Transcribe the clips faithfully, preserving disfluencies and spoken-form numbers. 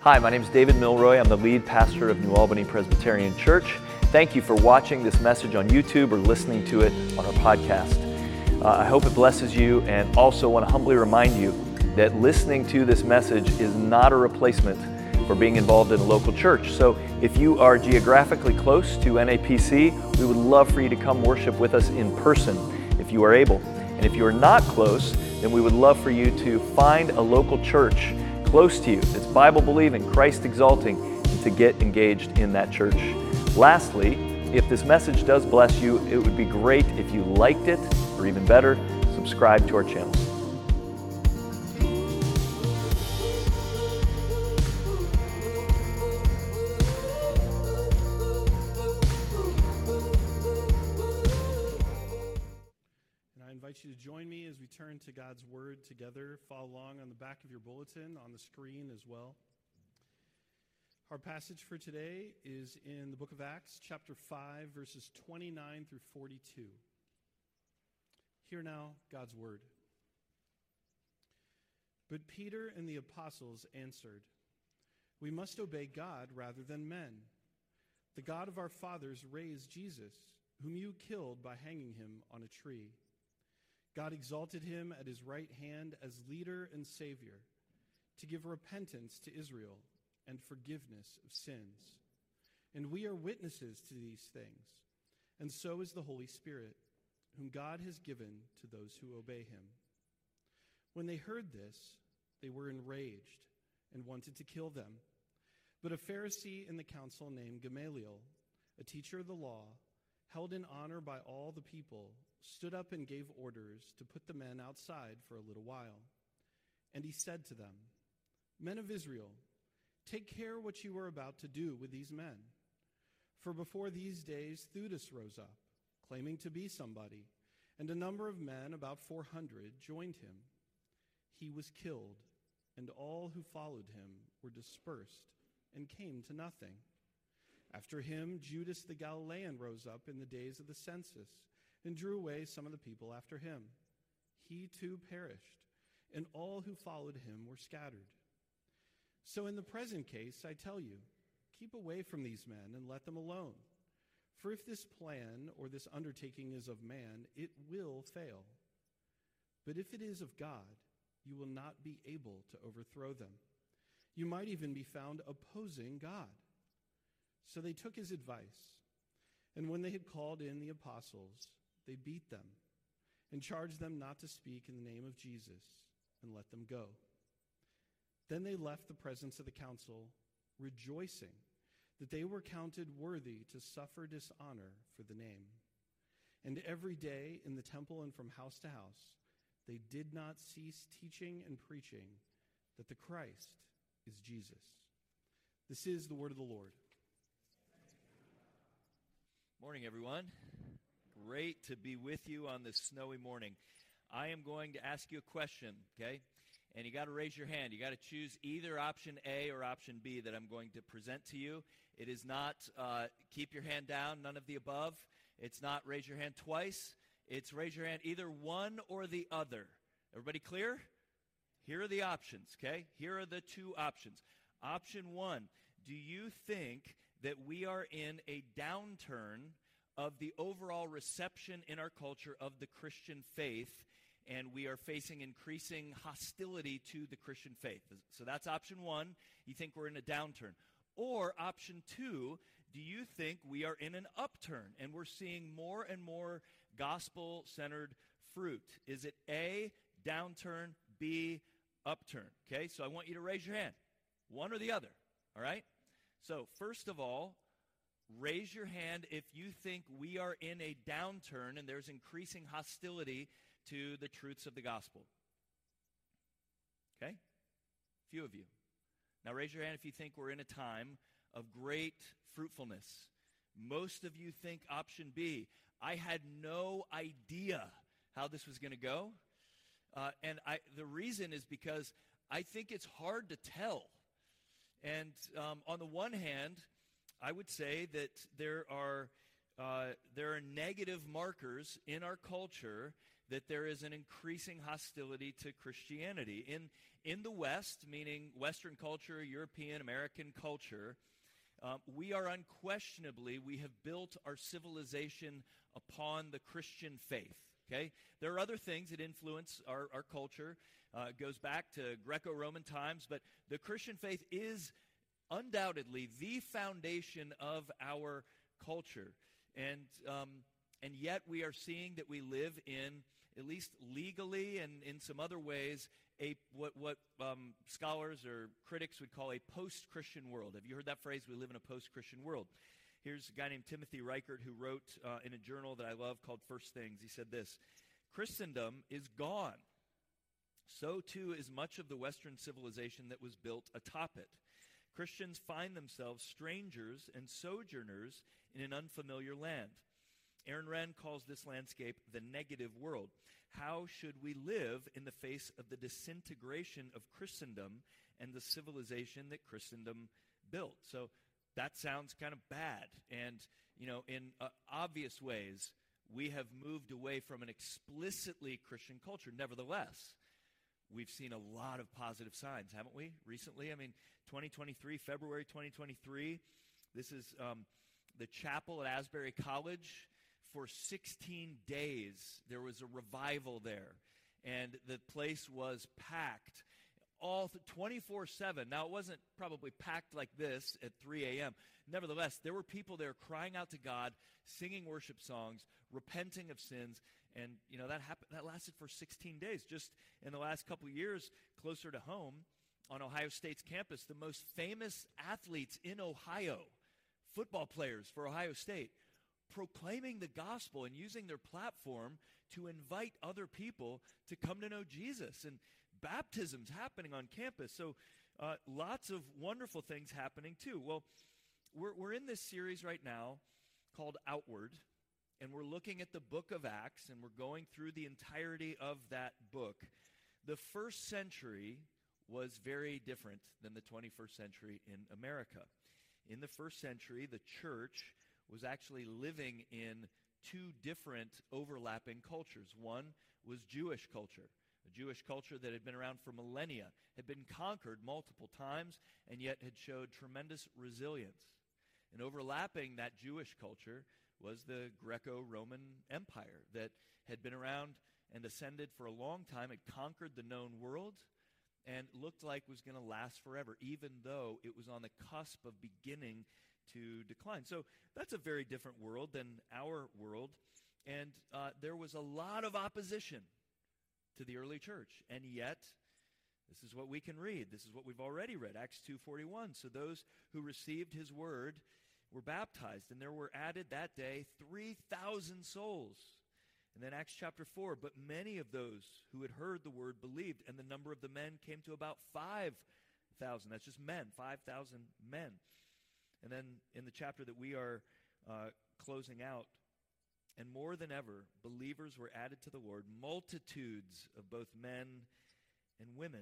Hi, my name is David Milroy. I'm the lead pastor of New Albany Presbyterian Church. Thank you for watching this message on YouTube or listening to it on our podcast. Uh, I hope it blesses you, and also want to humbly remind you that listening to this message is not a replacement for being involved in a local church. So if you are geographically close to N A P C, we would love for you to come worship with us in person if you are able. And if you are not close, then we would love for you to find a local church close to you that's Bible-believing, Christ-exalting, and to get engaged in that church. Lastly, if this message does bless you, it would be great if you liked it, or even better, subscribe to our channel. I invite you to join me as we turn to God's Word together. Follow along on the back of your bulletin, on the screen as well. Our passage for today is in the book of Acts, chapter five, verses twenty-nine through forty-two. Hear now God's Word. But Peter and the apostles answered, "We must obey God rather than men. The God of our fathers raised Jesus, whom you killed by hanging him on a tree. God exalted him at his right hand as leader and Savior, to give repentance to Israel and forgiveness of sins. And we are witnesses to these things, and so is the Holy Spirit, whom God has given to those who obey him." When they heard this, they were enraged and wanted to kill them. But a Pharisee in the council named Gamaliel, a teacher of the law, held in honor by all the people, stood up and gave orders to put the men outside for a little while. And he said to them, "Men of Israel, take care what you are about to do with these men. For before these days Theudas rose up, claiming to be somebody, and a number of men, about four hundred, joined him. He was killed, and all who followed him were dispersed and came to nothing. After him, Judas the Galilean rose up in the days of the census and drew away some of the people after him. He too perished, and all who followed him were scattered. So in the present case, I tell you, keep away from these men and let them alone. For if this plan or this undertaking is of man, it will fail. But if it is of God, you will not be able to overthrow them. You might even be found opposing God." So they took his advice, and when they had called in the apostles, they beat them and charged them not to speak in the name of Jesus, and let them go. Then they left the presence of the council, rejoicing that they were counted worthy to suffer dishonor for the name. And every day in the temple and from house to house, they did not cease teaching and preaching that the Christ is Jesus. This is the word of the Lord. Morning, everyone. Great to be with you on this snowy morning. I am going to ask you a question, okay? And you got to raise your hand. You got to choose either option A or option B that I'm going to present to you. It is not uh, keep your hand down, none of the above. It's not raise your hand twice. It's raise your hand either one or the other. Everybody clear? Here are the options, okay? Here are the two options. Option one, do you think that we are in a downturn of the overall reception in our culture of the Christian faith, and we are facing increasing hostility to the Christian faith? So that's option one. You think we're in a downturn. Or option two, do you think we are in an upturn and we're seeing more and more gospel-centered fruit? Is it A, downturn, B, upturn? Okay, so I want you to raise your hand. One or the other, all right? So first of all, raise your hand if you think we are in a downturn and there's increasing hostility to the truths of the gospel. Okay? A few of you. Now raise your hand if you think we're in a time of great fruitfulness. Most of you think option B. I had no idea how this was going to go. Uh, and I, the reason is because I think it's hard to tell. And um, on the one hand, I would say that there are uh, there are negative markers in our culture that there is an increasing hostility to Christianity. In, in the West, meaning Western culture, European, American culture, um, we are unquestionably, we have built our civilization upon the Christian faith. Okay? There are other things that influence our, our culture. Uh, it goes back to Greco-Roman times, but the Christian faith is undoubtedly the foundation of our culture. And um, and yet we are seeing that we live in, at least legally and in some other ways, a what, what um, scholars or critics would call a post-Christian world. Have you heard that phrase? We live in a post-Christian world. Here's a guy named Timothy Reichert who wrote uh, in a journal that I love called First Things. He said this: Christendom is gone. So too is much of the Western civilization that was built atop it. Christians find themselves strangers and sojourners in an unfamiliar land. Aaron Renn calls this landscape the negative world. How should we live in the face of the disintegration of Christendom and the civilization that Christendom built? So that sounds kind of bad. And, you know, in uh, obvious ways, we have moved away from an explicitly Christian culture. Nevertheless, we've seen a lot of positive signs, haven't we, recently? I mean, twenty twenty-three, February twenty twenty-three, this is um, the chapel at Asbury College. For sixteen days, there was a revival there, and the place was packed all twenty-four seven. Now, it wasn't probably packed like this at three a.m. Nevertheless, there were people there crying out to God, singing worship songs, repenting of sins, and, you know, that happened. That lasted for sixteen days. Just in the last couple of years, closer to home, on Ohio State's campus, the most famous athletes in Ohio, football players for Ohio State, proclaiming the gospel and using their platform to invite other people to come to know Jesus. And baptisms happening on campus. So uh, lots of wonderful things happening too. Well, we're, we're in this series right now called Outward, and we're looking at the book of Acts, and we're going through the entirety of that book. The first century was very different than the twenty-first century in America. In the first century, the church was actually living in two different overlapping cultures. One was Jewish culture, a Jewish culture that had been around for millennia, had been conquered multiple times, and yet had showed tremendous resilience. And overlapping that Jewish culture was the Greco-Roman Empire that had been around and ascended for a long time. It conquered the known world and looked like was going to last forever, even though it was on the cusp of beginning to decline. So that's a very different world than our world. And uh, there was a lot of opposition to the early church. And yet, this is what we can read. This is what we've already read, Acts two forty-one. So those who received his word were baptized, and there were added that day three thousand souls. And then Acts chapter four, but many of those who had heard the word believed, and the number of the men came to about five thousand. That's just men, five thousand men. And then in the chapter that we are uh, closing out, and more than ever, believers were added to the Lord, multitudes of both men and women.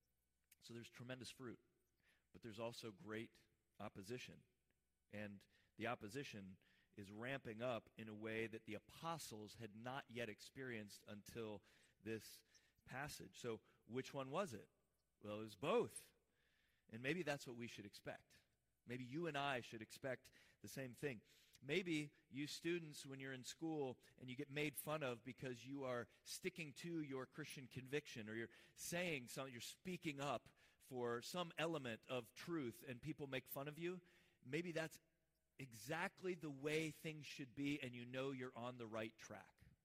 So there's tremendous fruit, but there's also great opposition. And the opposition is ramping up in a way that the apostles had not yet experienced until this passage. So which one was it? Well, it was both. And maybe that's what we should expect. Maybe you and I should expect the same thing. Maybe you students, when you're in school and you get made fun of because you are sticking to your Christian conviction, or you're saying something, you're speaking up for some element of truth, and people make fun of you, maybe that's exactly the way things should be, and you know you're on the right track.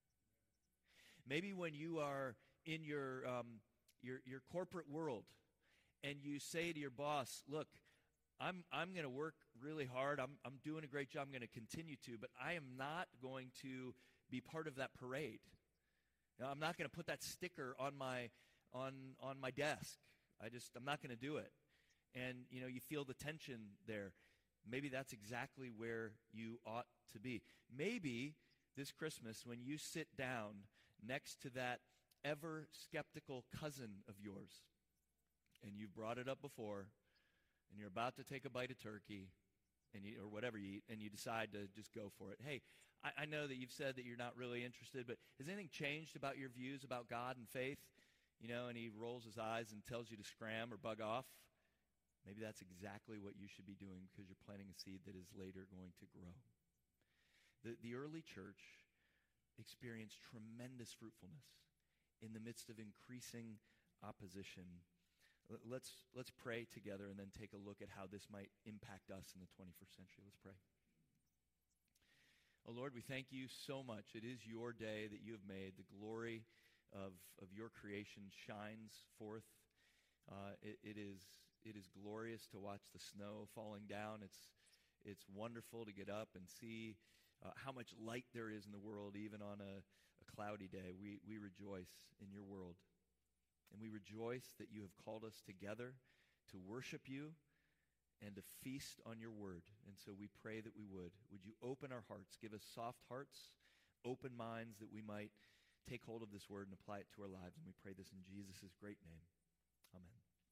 Maybe when you are in your um, your, your corporate world and you say to your boss, look, I'm I'm going to work really hard. I'm I'm doing a great job. I'm going to continue to, but I am not going to be part of that parade. Now, I'm not going to put that sticker on my on on my desk. I just I'm not going to do it. And you know, you feel the tension there. Maybe that's exactly where you ought to be. Maybe this Christmas, when you sit down next to that ever skeptical cousin of yours, and you've brought it up before, and you're about to take a bite of turkey, and you, or whatever you eat, and you decide to just go for it. Hey, I, I know that you've said that you're not really interested, but has anything changed about your views about God and faith? You know, and he rolls his eyes and tells you to scram or bug off. Maybe that's exactly what you should be doing because you're planting a seed that is later going to grow. The, the early church experienced tremendous fruitfulness in the midst of increasing opposition. Let's, let's pray together and then take a look at how this might impact us in the twenty-first century. Let's pray. Oh Lord, we thank you so much. It is your day that you have made. The glory of, of your creation shines forth. Uh, it, it is it is glorious to watch the snow falling down. It's it's wonderful to get up and see uh, how much light there is in the world, even on a, a cloudy day. We we rejoice in your world. And we rejoice that you have called us together to worship you and to feast on your word. And so we pray that we would. Would you open our hearts, give us soft hearts, open minds, that we might take hold of this word and apply it to our lives. And we pray this in Jesus' great name. Amen.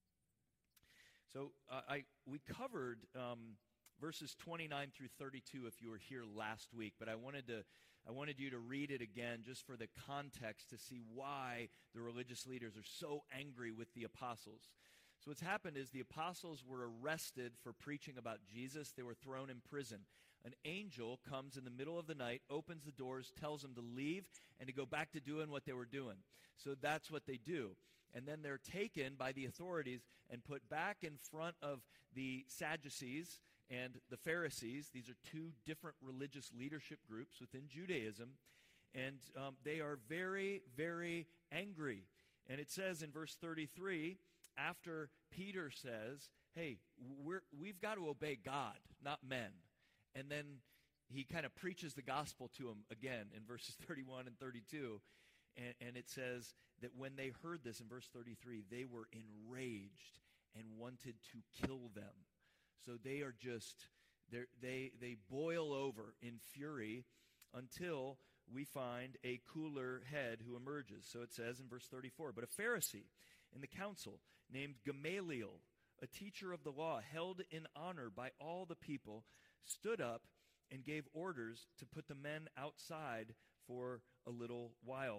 So uh, I we covered um, verses twenty-nine through thirty-two if you were here last week, but I wanted to I wanted you to read it again just for the context to see why the religious leaders are so angry with the apostles. So what's happened is the apostles were arrested for preaching about Jesus. They were thrown in prison. An angel comes in the middle of the night, opens the doors, tells them to leave and to go back to doing what they were doing. So that's what they do. And then they're taken by the authorities and put back in front of the Sadducees and the Pharisees. These are two different religious leadership groups within Judaism. And um, they are very, very angry. And it says in verse thirty-three, after Peter says, hey, we're, we've got to obey God, not men. And then he kind of preaches the gospel to them again in verses thirty-one and thirty-two. And, and it says that when they heard this in verse thirty-three, they were enraged and wanted to kill them. So they are just, they they boil over in fury until we find a cooler head who emerges. So it says in verse thirty-four, but a Pharisee in the council named Gamaliel, a teacher of the law held in honor by all the people, stood up and gave orders to put the men outside for a little while.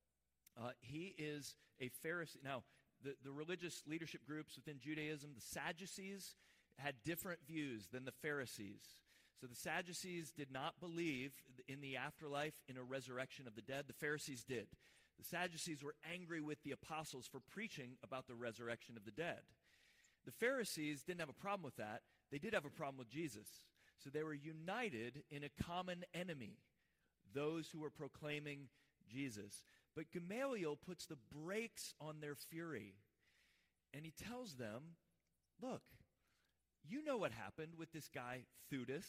Uh, he is a Pharisee. Now, the, the religious leadership groups within Judaism, the Sadducees, had different views than the Pharisees. So the Sadducees did not believe in the afterlife, in a resurrection of the dead. The Pharisees did. The Sadducees were angry with the apostles for preaching about the resurrection of the dead. The Pharisees didn't have a problem with that. They did have a problem with Jesus. So they were united in a common enemy, those who were proclaiming Jesus. But Gamaliel puts the brakes on their fury, and he tells them, look, you know what happened with this guy, Theudas.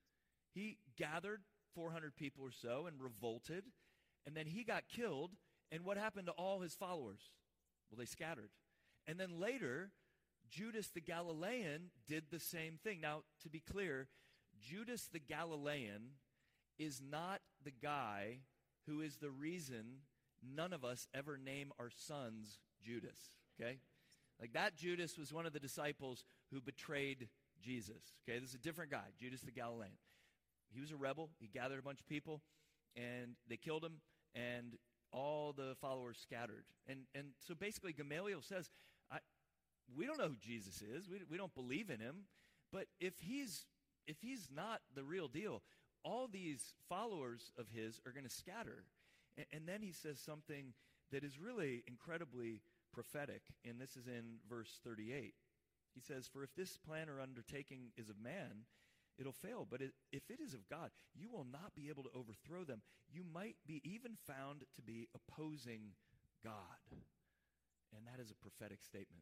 He gathered four hundred people or so and revolted, and then he got killed, and what happened to all his followers? Well, they scattered. And then later, Judas the Galilean did the same thing. Now, to be clear, Judas the Galilean is not the guy who is the reason none of us ever name our sons Judas, okay? Like that Judas was one of the disciples who betrayed Jesus, okay? This is a different guy, Judas the Galilean. He was a rebel. He gathered a bunch of people, and they killed him, and all the followers scattered. And and so basically Gamaliel says, I, we don't know who Jesus is. We, we don't believe in him. But if he's if he's not the real deal, all these followers of his are going to scatter. And, and then he says something that is really incredibly prophetic, and this is in verse thirty-eight. He says, for if this plan or undertaking is of man, it'll fail. But it, if it is of God, you will not be able to overthrow them. You might be even found to be opposing God. And that is a prophetic statement.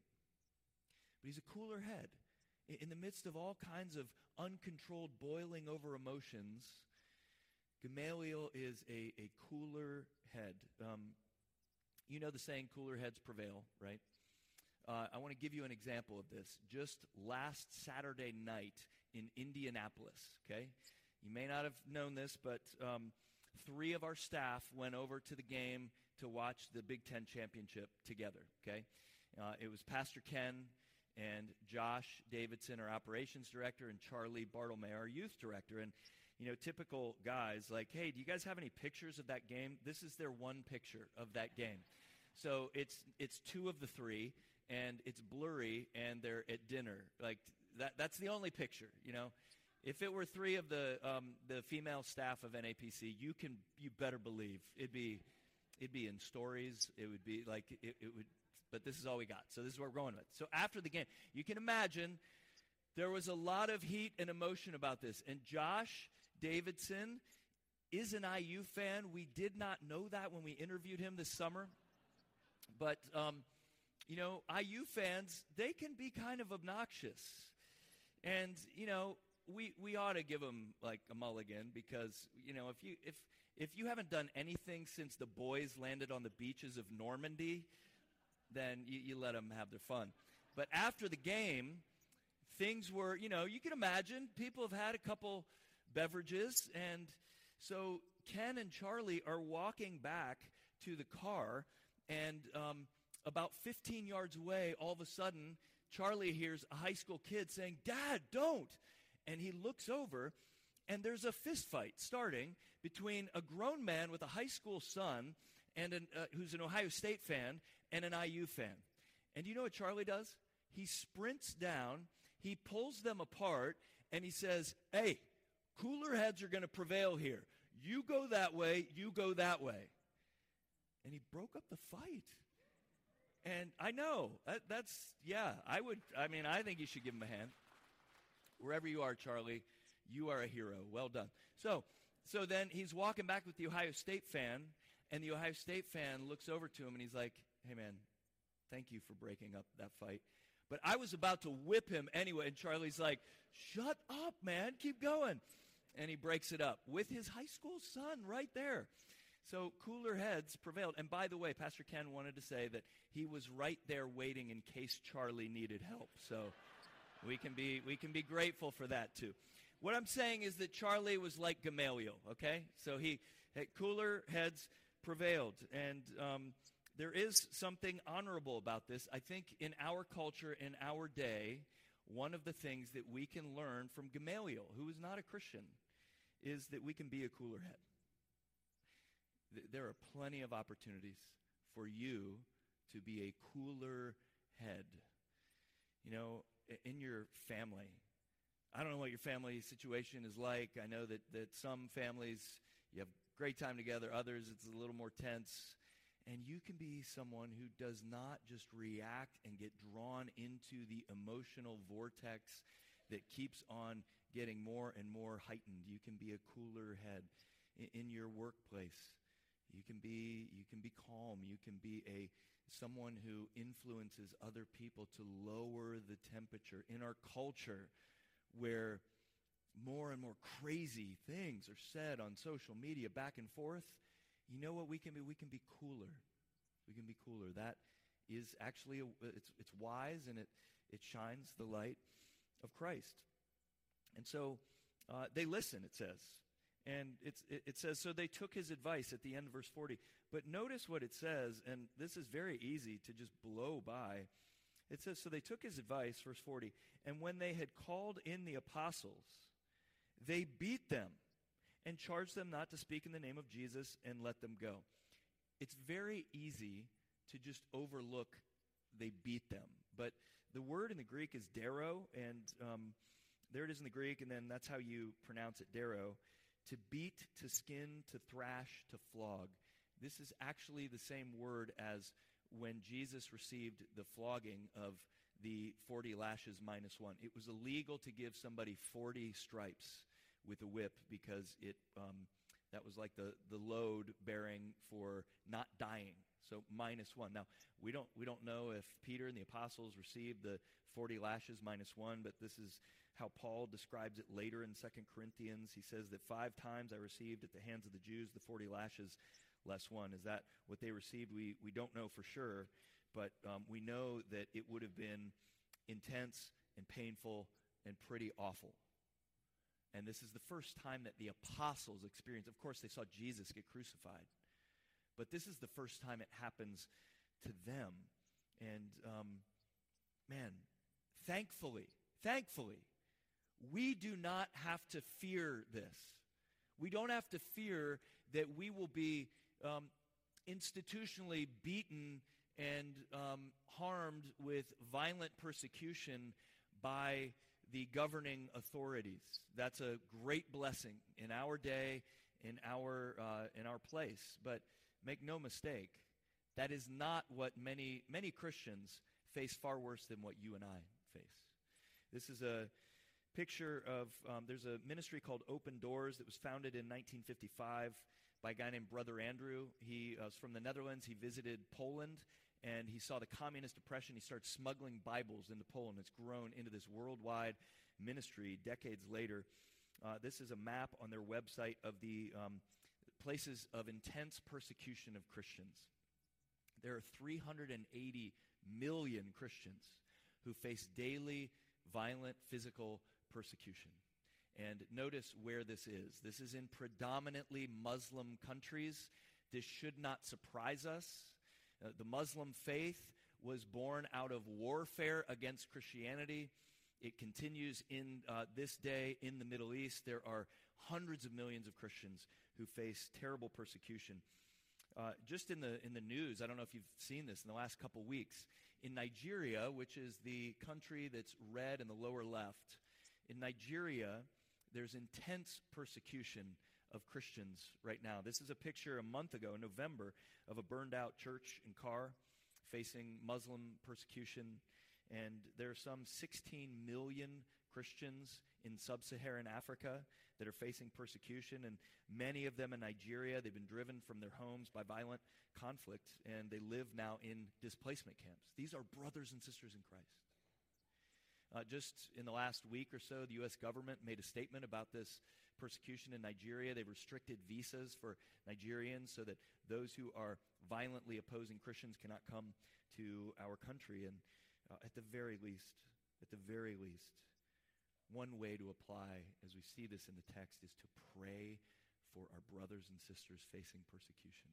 But he's a cooler head. In the midst of all kinds of uncontrolled boiling over emotions, Gamaliel is a, a cooler head. Um, you know the saying, cooler heads prevail, right? Uh, I want to give you an example of this. Just last Saturday night in Indianapolis, okay? You may not have known this, but um, three of our staff went over to the game to watch the Big Ten championship together, okay? Uh, it was Pastor Ken and Josh Davidson, our operations director, and Charlie Bartlemay, our youth director. And you know, typical guys like, hey, do you guys have any pictures of that game? This is their one picture of that game. So it's it's two of the three, and it's blurry, and they're at dinner. Like, that that's the only picture, you know. If it were three of the um, the female staff of N A P C, you can you better believe it'd be it'd be in stories. It would be like it, it would, but this is all we got. So this is what we're going with. So after the game, you can imagine there was a lot of heat and emotion about this. And Josh Davidson is an I U fan. We did not know that when we interviewed him this summer. But, um, you know, I U fans, they can be kind of obnoxious. And, you know, we we ought to give them, like, a mulligan because, you know, if you if if you haven't done anything since the boys landed on the beaches of Normandy, then you, you let them have their fun. But after the game, things were, you know, you can imagine people have had a couple beverages, and so Ken and Charlie are walking back to the car, and um, about fifteen yards away, all of a sudden, Charlie hears a high school kid saying, "Dad, don't!" And he looks over, and there's a fist fight starting between a grown man with a high school son and an, uh, who's an Ohio State fan and an I U fan. And you know what Charlie does? He sprints down, he pulls them apart, and he says, "Hey, cooler heads are going to prevail here. You go that way, you go that way." And he broke up the fight. And I know, that, that's, yeah, I would, I mean, I think you should give him a hand. Wherever you are, Charlie, you are a hero. Well done. So, so then he's walking back with the Ohio State fan, and the Ohio State fan looks over to him, and he's like, "Hey, man, thank you for breaking up that fight. But I was about to whip him anyway." And Charlie's like, "Shut up, man. Keep going." And he breaks it up with his high school son right there. So cooler heads prevailed. And by the way, Pastor Ken wanted to say that he was right there waiting in case Charlie needed help. So we can be we can be grateful for that too. What I'm saying is that Charlie was like Gamaliel, okay? So he had cooler heads prevailed. And um, there is something honorable about this. I think in our culture, in our day, one of the things that we can learn from Gamaliel, who is not a Christian, is that we can be a cooler head. Th- there are plenty of opportunities for you to be a cooler head. You know, i- in your family. I don't know what your family situation is like. I know that, that some families, you have great time together. Others, it's a little more tense. And you can be someone who does not just react and get drawn into the emotional vortex that keeps on getting more and more heightened. You can be a cooler head in, in your workplace. You can be you can be calm. You can be a someone who influences other people to lower the temperature. In our culture, where more and more crazy things are said on social media back and forth, you know what we can be? We can be cooler. We can be cooler. That is actually, a, it's, it's wise, and it, it shines the light of Christ. And so uh, they listen, it says. And it's, it, it says, so they took his advice at the end of verse forty. But notice what it says, and this is very easy to just blow by. It says, so they took his advice, verse forty, and when they had called in the apostles, they beat them and charged them not to speak in the name of Jesus and let them go. It's very easy to just overlook they beat them. But the word in the Greek is dero, and um, there it is in the Greek, and then that's how you pronounce it, dero. To beat, to skin, to thrash, to flog. This is actually the same word as when Jesus received the flogging of the forty lashes minus one. It was illegal to give somebody forty stripes with a whip because it um, that was like the, the load bearing for not dying. So minus one. Now, we don't we don't know if Peter and the apostles received the forty lashes minus one, but this is how Paul describes it later in Second Corinthians. He says that five times I received at the hands of the Jews the forty lashes less one. Is that what they received? We we don't know for sure, but um, we know that it would have been intense and painful and pretty awful. And this is the first time that the apostles experienced. Of course, they saw Jesus get crucified. But this is the first time it happens to them. And, um, man, thankfully, thankfully, we do not have to fear this. We don't have to fear that we will be um, institutionally beaten and um, harmed with violent persecution by the governing authorities. That's a great blessing in our day, in our uh, in our place. But make no mistake, that is not what many many Christians face far worse than what you and I face. This is a picture of, um, there's a ministry called Open Doors that was founded in nineteen fifty-five by a guy named Brother Andrew. He uh, was from the Netherlands. He visited Poland, and he saw the communist oppression. He started smuggling Bibles into Poland. It's grown into this worldwide ministry decades later. Uh, this is a map on their website of the um, places of intense persecution of Christians. There are three hundred eighty million Christians who face daily violent physical persecution. And notice where this is. This is in predominantly Muslim countries. This should not surprise us. Uh, the Muslim faith was born out of warfare against Christianity. It continues in uh, this day in the Middle East. There are hundreds of millions of Christians who face terrible persecution. Uh, just in the in the news, I don't know if you've seen this in the last couple weeks, in Nigeria, which is the country that's red in the lower left, in Nigeria, there's intense persecution of Christians right now. This is a picture a month ago, in November, of a burned-out church and car facing Muslim persecution. And there are some sixteen million Christians in sub-Saharan Africa that are facing persecution, and many of them in Nigeria. They've been driven from their homes by violent conflict, and they live now in displacement camps. These are brothers and sisters in Christ. Uh, just in the last week or so, the U S government made a statement about this persecution in Nigeria. They've restricted visas for Nigerians so that those who are violently opposing Christians cannot come to our country. And uh, at the very least, at the very least, one way to apply, as we see this in the text, is to pray for our brothers and sisters facing persecution.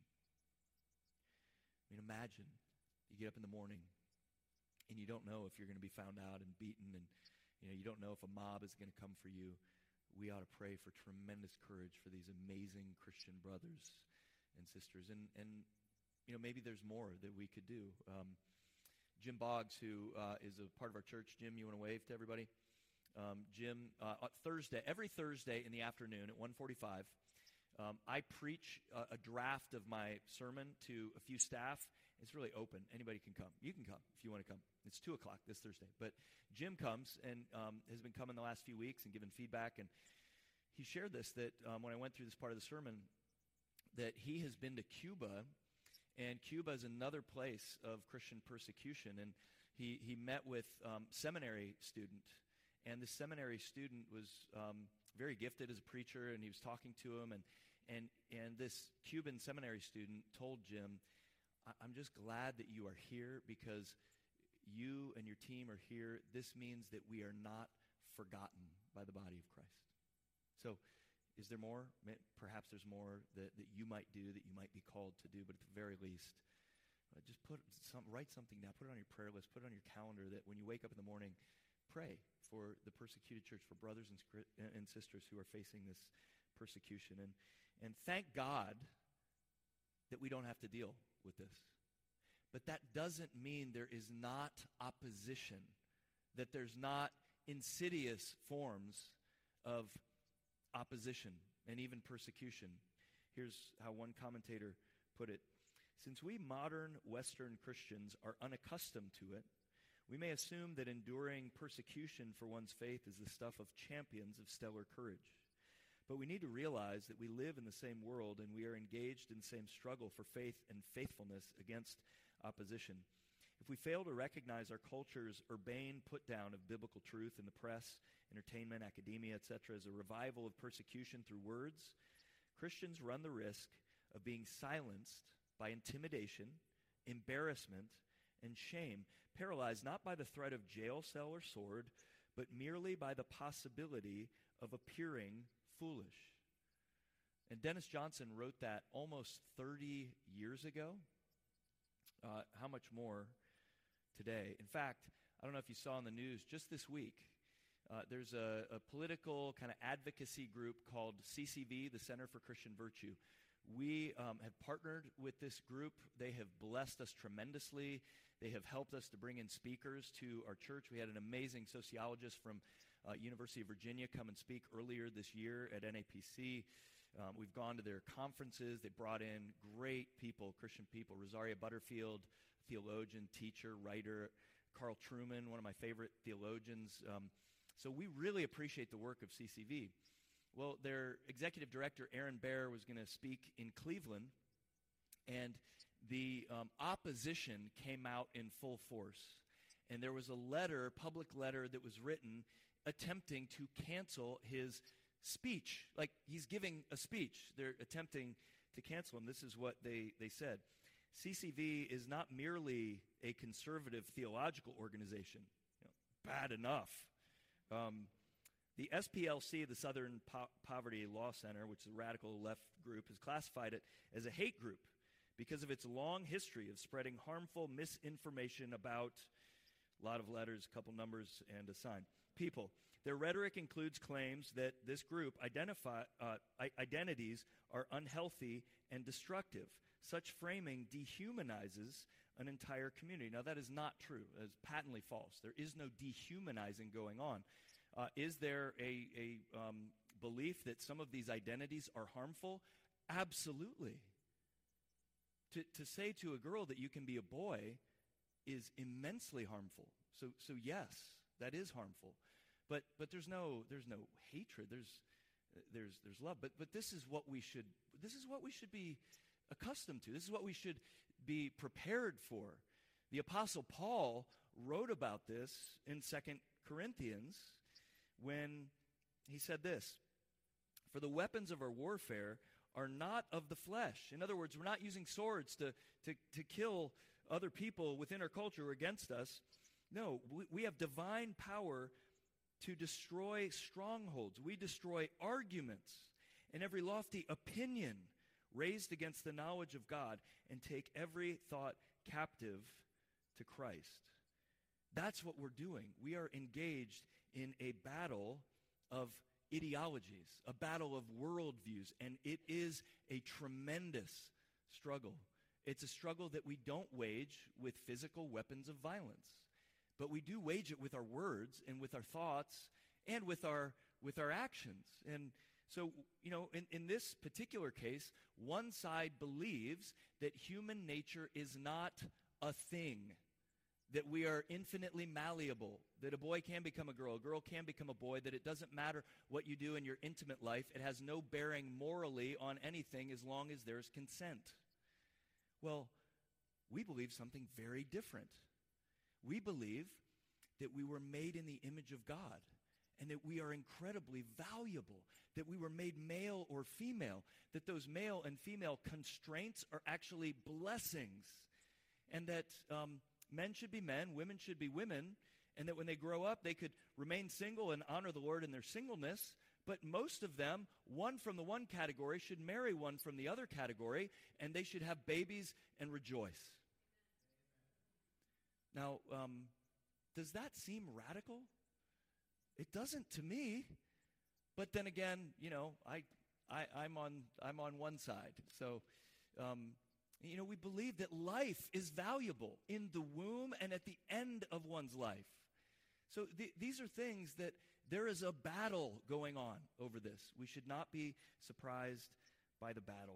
I mean, imagine you get up in the morning and you don't know if you're going to be found out and beaten, and you know you don't know if a mob is going to come for you. We ought to pray for tremendous courage for these amazing Christian brothers and sisters. And, and you know, maybe there's more that we could do. Um, Jim Boggs, who uh, is a part of our church. Jim, you want to wave to everybody? Um, Jim, uh, Thursday, every Thursday in the afternoon at one forty-five, um, I preach a, a draft of my sermon to a few staff. It's really open. Anybody can come. You can come if you want to come. It's two o'clock this Thursday. But Jim comes and um, has been coming the last few weeks and giving feedback. And he shared this, that um, when I went through this part of the sermon, that he has been to Cuba, and Cuba is another place of Christian persecution. And he, he met with um, seminary student. And the seminary student was um, very gifted as a preacher, and he was talking to him. And, and, and this Cuban seminary student told Jim, I'm just glad that you are here, because you and your team are here. This means that we are not forgotten by the body of Christ. So is there more? Perhaps there's more that, that you might do, that you might be called to do, but at the very least, uh, just put some, write something down. Put it on your prayer list. Put it on your calendar, that when you wake up in the morning, pray for the persecuted church, for brothers and, and sisters who are facing this persecution. And, and thank God that we don't have to deal with this. But that doesn't mean there is not opposition, that there's not insidious forms of opposition and even persecution. Here's how one commentator put it. Since we modern Western Christians are unaccustomed to it, we may assume that enduring persecution for one's faith is the stuff of champions of stellar courage. But we need to realize that we live in the same world, and we are engaged in the same struggle for faith and faithfulness against opposition. If we fail to recognize our culture's urbane put-down of biblical truth in the press, entertainment, academia, et cetera, as a revival of persecution through words, Christians run the risk of being silenced by intimidation, embarrassment, and shame, paralyzed not by the threat of jail cell or sword, but merely by the possibility of appearing foolish. And Dennis Johnson wrote that almost thirty years ago. Uh, how much more today? In fact, I don't know if you saw in the news just this week, Uh, there's a, a political kind of advocacy group called C C V, the Center for Christian Virtue. We um, have partnered with this group. They have blessed us tremendously. They have helped us to bring in speakers to our church. We had an amazing sociologist from uh, University of Virginia come and speak earlier this year at N A P C. Um, we've gone to their conferences. They brought in great people, Christian people. Rosaria Butterfield, theologian, teacher, writer. Carl Truman, one of my favorite theologians. Um, so we really appreciate the work of C C V. Well, their executive director, Aaron Bear, was going to speak in Cleveland, and the um, opposition came out in full force. And there was a letter, public letter, that was written attempting to cancel his speech. Like, he's giving a speech. They're attempting to cancel him. This is what they, they said. C C V is not merely a conservative theological organization. You know, bad enough. Um, the S P L C, the Southern po- Poverty Law Center, which is a radical left group, has classified it as a hate group because of its long history of spreading harmful misinformation about, a lot of letters, a couple numbers, and a sign, people. Their rhetoric includes claims that this group identify, uh, I- identities are unhealthy and destructive. Such framing dehumanizes an entire community. Now, that is not true. That is patently false. There is no dehumanizing going on. Uh, is there a, a um, belief that some of these identities are harmful? Absolutely. To, to say to a girl that you can be a boy is immensely harmful. So, so yes, that is harmful. But, but there's no, there's no hatred. There's, there's, there's love. But, but this is what we should, this is what we should be accustomed to. This is what we should be prepared for. The Apostle Paul wrote about this in Second Corinthians when he said this, "For the weapons of our warfare are not of the flesh." In other words, we're not using swords to, to, to kill other people within our culture or against us. No, we, we have divine power to destroy strongholds. We destroy arguments and every lofty opinion raised against the knowledge of God, and take every thought captive to Christ. That's what we're doing. We are engaged in a battle of ideologies, a battle of worldviews, and it is a tremendous struggle. It's a struggle that we don't wage with physical weapons of violence, but we do wage it with our words and with our thoughts and with our with our actions. And so, you know, in, in this particular case, one side believes that human nature is not a thing, that we are infinitely malleable, that a boy can become a girl, a girl can become a boy, that it doesn't matter what you do in your intimate life. It has no bearing morally on anything as long as there's consent. Well, we believe something very different. We believe that we were made in the image of God, and that we are incredibly valuable, that we were made male or female, that those male and female constraints are actually blessings, and that um, men should be men, women should be women, and that when they grow up, they could remain single and honor the Lord in their singleness, but most of them, one from the one category, should marry one from the other category, and they should have babies and rejoice. Now, um, does that seem radical? It doesn't to me, but then again, you know, I, I, I'm on, I'm on one side. So, um, you know, we believe that life is valuable in the womb and at the end of one's life. So th- these are things that there is a battle going on over this. We should not be surprised by the battle.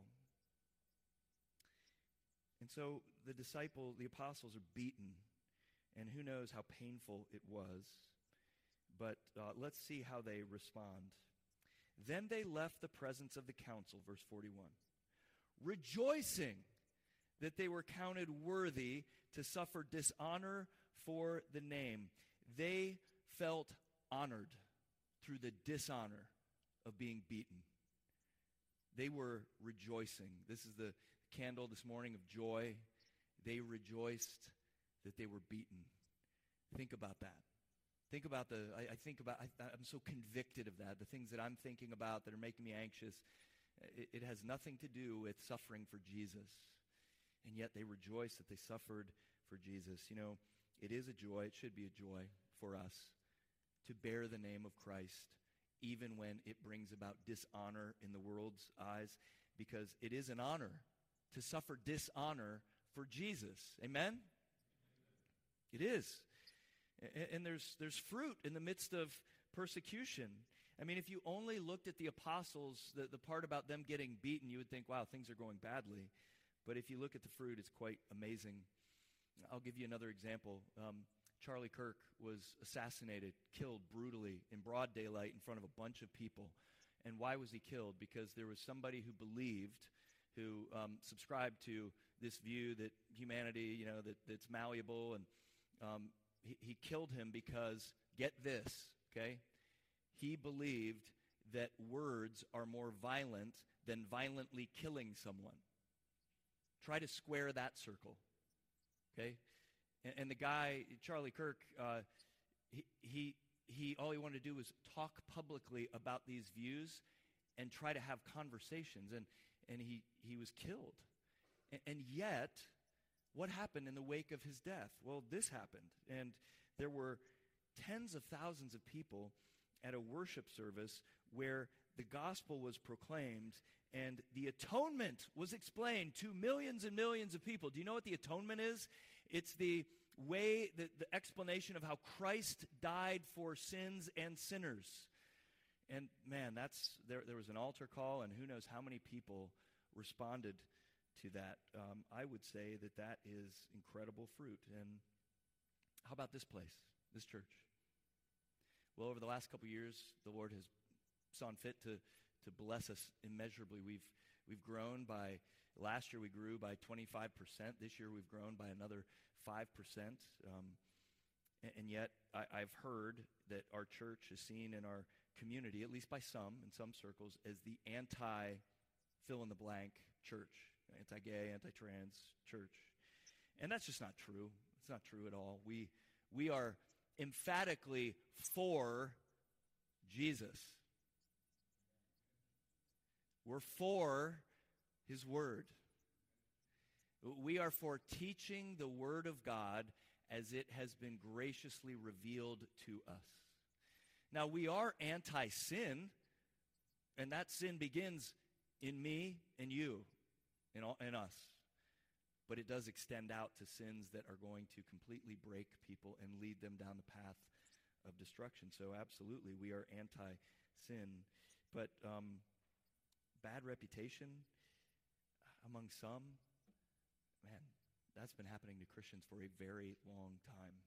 And so the disciples, the apostles, are beaten, and who knows how painful it was. But uh, let's see how they respond. Then they left the presence of the council, verse forty-one, rejoicing that they were counted worthy to suffer dishonor for the name. They felt honored through the dishonor of being beaten. They were rejoicing. This is the candle this morning of joy. They rejoiced that they were beaten. Think about that. Think about the, I, I think about, I, I'm so convicted of that, the things that I'm thinking about that are making me anxious. It, it has nothing to do with suffering for Jesus. And yet they rejoice that they suffered for Jesus. You know, it is a joy, it should be a joy for us to bear the name of Christ, even when it brings about dishonor in the world's eyes, because it is an honor to suffer dishonor for Jesus. Amen? It is. And, and there's, there's fruit in the midst of persecution. I mean, if you only looked at the apostles, the, the part about them getting beaten, you would think, wow, things are going badly. But if you look at the fruit, it's quite amazing. I'll give you another example. Um, Charlie Kirk was assassinated, killed brutally in broad daylight in front of a bunch of people. And why was he killed? Because there was somebody who believed, who um, subscribed to this view that humanity, you know, that, that's malleable. And um, he, he killed him because, get this, okay? He believed that words are more violent than violently killing someone. Try to square that circle, okay? And, and the guy, Charlie Kirk, uh, he, he, he, all he wanted to do was talk publicly about these views and try to have conversations, and, and he, he was killed. And, and yet, what happened in the wake of his death? Well, this happened, and there were tens of thousands of people at a worship service where the gospel was proclaimed and the atonement was explained to millions and millions of people. Do you know what the atonement is? It's the way, the, the explanation of how Christ died for sins and sinners. And man, that's there, there was an altar call, and who knows how many people responded to that. Um, I would say that that is incredible fruit. And how about this place, this church? Well, over the last couple years, the Lord has saw fit to, to bless us immeasurably. We've, we've grown by, last year we grew by twenty-five percent. This year we've grown by another five percent. Um, and, and yet I, I've heard that our church is seen in our community, at least by some, in some circles, as the anti-fill-in-the-blank church, anti-gay, anti-trans church. And that's just not true. It's not true at all. We, we are emphatically for Jesus. We're for his word. We are for teaching the word of God as it has been graciously revealed to us. Now, we are anti-sin, and that sin begins in me and you, in, all, in us. But it does extend out to sins that are going to completely break people and lead them down the path of destruction. So absolutely, we are anti-sin. But um, bad reputation among some, man, that's been happening to Christians for a very long time.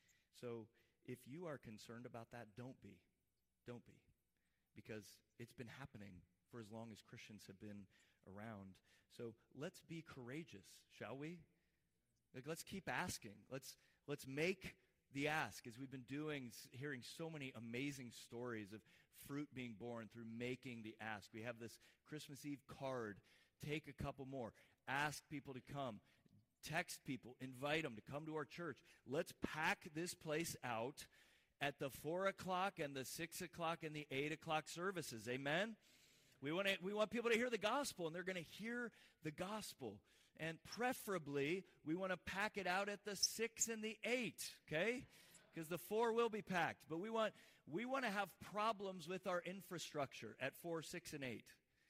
So if you are concerned about that, don't be. Don't be. Because it's been happening for as long as Christians have been around. So let's be courageous, shall we? Like, let's keep asking. Let's let's make the ask, as we've been doing, hearing so many amazing stories of fruit being born through making the ask. We have this Christmas Eve card. Take a couple more. Ask people to come. Text people. Invite them to come to our church. Let's pack this place out at the four o'clock and the six o'clock and the eight o'clock services. Amen? We want to, we want people to hear the gospel, and they're going to hear the gospel. And preferably, we want to pack it out at the six and the eight, okay? Because the four will be packed. But we want we want to have problems with our infrastructure at four, six, and eight.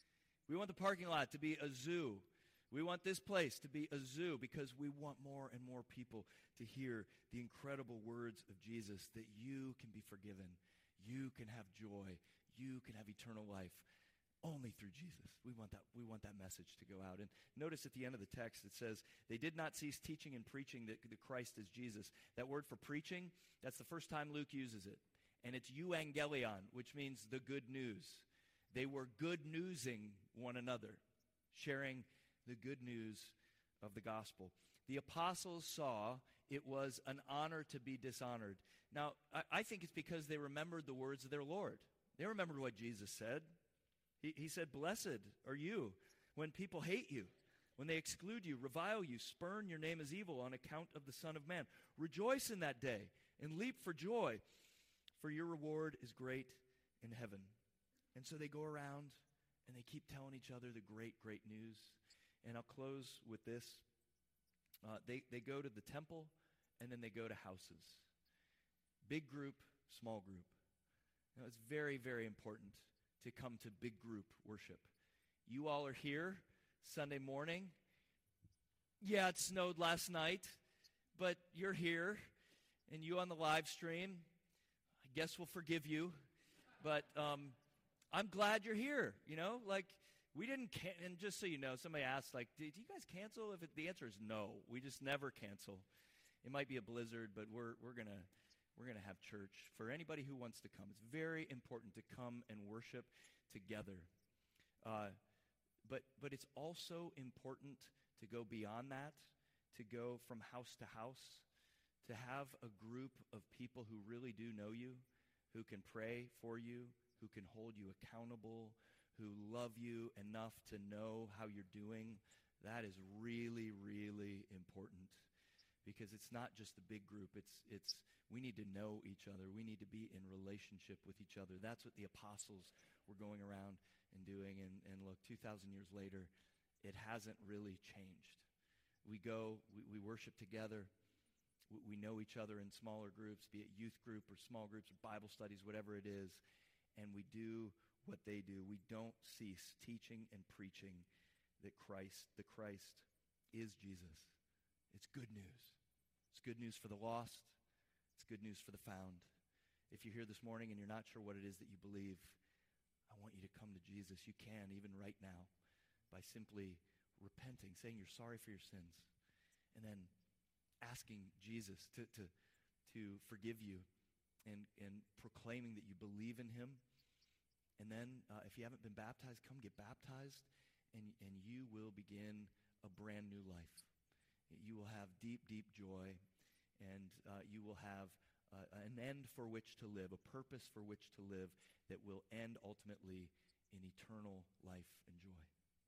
We want the parking lot to be a zoo. We want this place to be a zoo because we want more and more people to hear the incredible words of Jesus, that you can be forgiven, you can have joy, you can have eternal life. Only through Jesus. We want that, we want that message to go out. And notice at the end of the text it says, they did not cease teaching and preaching that the Christ is Jesus. That word for preaching, that's the first time Luke uses it. And it's euangelion, which means the good news. They were good newsing one another, sharing the good news of the gospel. The apostles saw it was an honor to be dishonored. Now, I, I think it's because they remembered the words of their Lord. They remembered what Jesus said. He, he said, blessed are you when people hate you, when they exclude you, revile you, spurn your name as evil on account of the Son of Man. Rejoice in that day and leap for joy, for your reward is great in heaven. And so they go around and they keep telling each other the great, great news. And I'll close with this. Uh, they, they go to the temple, and then they go to houses. Big group, small group. You know, it's very, very important to come to big group worship. You all are here Sunday morning. Yeah, it snowed last night, but you're here, and you on the live stream, I guess we'll forgive you, but um, I'm glad you're here, you know? Like, we didn't, can- and just so you know, somebody asked, like, did you guys cancel? If it, the answer is no, we just never cancel. It might be a blizzard, but we're we're gonna we're gonna have church for anybody who wants to come. It's very important to come and worship together. Uh, but but it's also important to go beyond that, to go from house to house, to have a group of people who really do know you, who can pray for you, who can hold you accountable, who love you enough to know how you're doing. That is really, really important, because it's not just the big group. It's it's we need to know each other. We need to be in relationship with each other. That's what the apostles were going around and doing. And, and look, two thousand years later, it hasn't really changed. We go, we, we worship together. We, we know each other in smaller groups, be it youth group or small groups or Bible studies, whatever it is. And we do what they do. We don't cease teaching and preaching that Christ, the Christ, is Jesus. It's good news. It's good news for the lost. It's good news for the found. If you're here this morning and you're not sure what it is that you believe, I want you to come to Jesus. You can, even right now, by simply repenting, saying you're sorry for your sins, and then asking Jesus to, to, to forgive you, and, and proclaiming that you believe in him. And then uh, if you haven't been baptized, come get baptized, and, and you will begin a brand new life. You will have deep, deep joy, and uh, you will have uh, an end for which to live, a purpose for which to live that will end ultimately in eternal life and joy.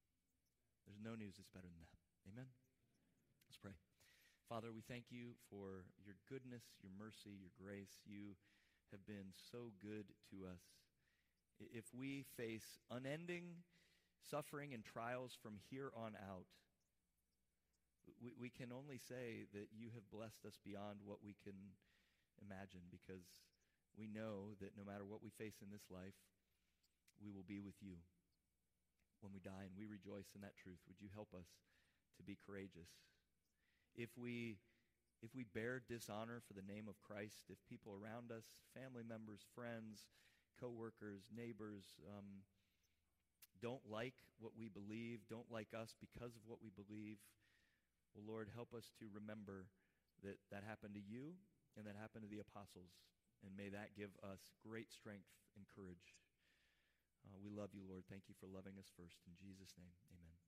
There's no news that's better than that. Amen? Let's pray. Father, we thank you for your goodness, your mercy, your grace. You have been so good to us. If we face unending suffering and trials from here on out, we, we can only say that you have blessed us beyond what we can imagine, because we know that no matter what we face in this life, we will be with you when we die, and we rejoice in that truth. Would you help us to be courageous? If we if we bear dishonor for the name of Christ, if people around us, family members, friends, co-workers, neighbors, um, don't like what we believe, don't like us because of what we believe, well, Lord, help us to remember that that happened to you and that happened to the apostles, and may that give us great strength and courage. Uh, we love you, Lord. Thank you for loving us first. In Jesus' name, amen.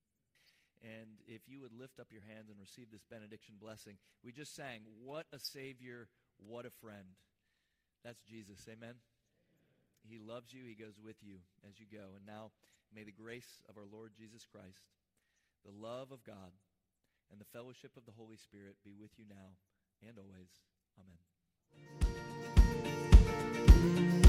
And if you would lift up your hands and receive this benediction blessing, we just sang, what a Savior, what a friend. That's Jesus, amen? Amen. He loves you. He goes with you as you go. And now, may the grace of our Lord Jesus Christ, the love of God, and the fellowship of the Holy Spirit be with you now and always. Amen.